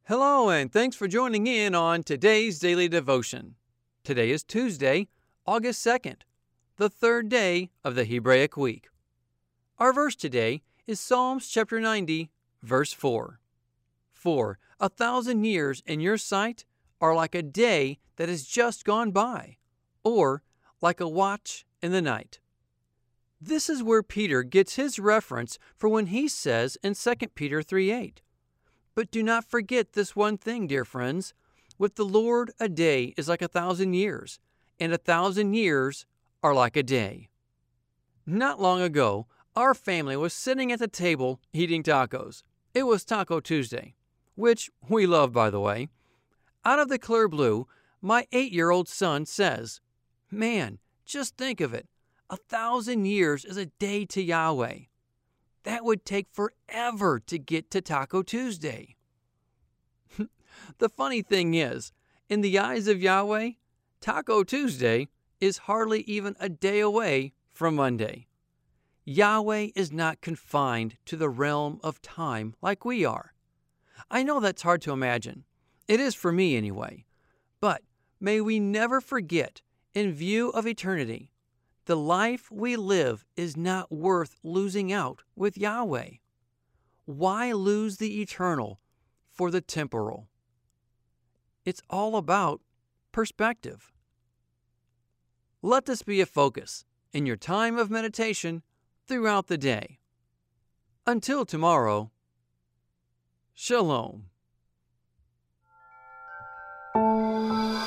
Hello, and thanks for joining in on today's daily devotion. Today is Tuesday, August 2nd, the third day of the Hebraic week. Our verse today is Psalms chapter 90, verse 4. For 1,000 years in your sight are like a day that has just gone by, or like a watch in the night. This is where Peter gets his reference for when he says in 2 Peter 3:8. But do not forget this one thing, dear friends. With the Lord, a day is like 1,000 years, and 1,000 years are like a day. Not long ago, our family was sitting at the table eating tacos. It was Taco Tuesday, which we love, by the way. Out of the clear blue, my 8-year-old son says, "Man, just think of it. 1,000 years is a day to Yahweh. That would take forever to get to Taco Tuesday." The funny thing is, in the eyes of Yahweh, Taco Tuesday is hardly even a day away from Monday. Yahweh is not confined to the realm of time like we are. I know that's hard to imagine. It is for me anyway. But may we never forget, in view of eternity, the life we live is not worth losing out with Yahweh. Why lose the eternal for the temporal? It's all about perspective. Let this be a focus in your time of meditation throughout the day. Until tomorrow, Shalom.